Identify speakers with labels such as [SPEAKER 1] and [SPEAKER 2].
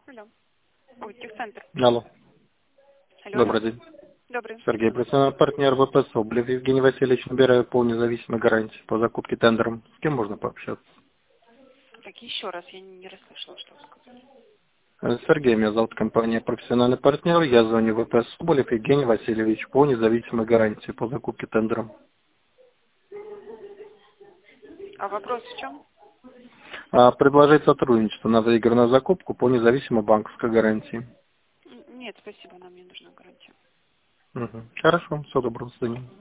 [SPEAKER 1] Алло. Ой, техцентр.
[SPEAKER 2] Алло.
[SPEAKER 1] Алло,
[SPEAKER 2] Добрый
[SPEAKER 1] алло.
[SPEAKER 2] день.
[SPEAKER 1] Добрый.
[SPEAKER 2] Сергей, профессиональный партнер ВП Соболев Евгений Васильевич, набираю по независимой гарантии по закупке тендером. С кем можно пообщаться?
[SPEAKER 1] Так, еще раз, я не расслышала, что вы сказали.
[SPEAKER 2] Сергей, меня зовут, компания «Профессиональный партнер». Я звоню в ВП Соболев Евгений Васильевич по независимой гарантии по закупке тендером.
[SPEAKER 1] А вопрос в чем?
[SPEAKER 2] Предложить сотрудничество на заигранную закупку по независимой банковской гарантии.
[SPEAKER 1] Нет, спасибо, нам не нужна гарантия.
[SPEAKER 2] Хорошо, всего доброго, до свидания.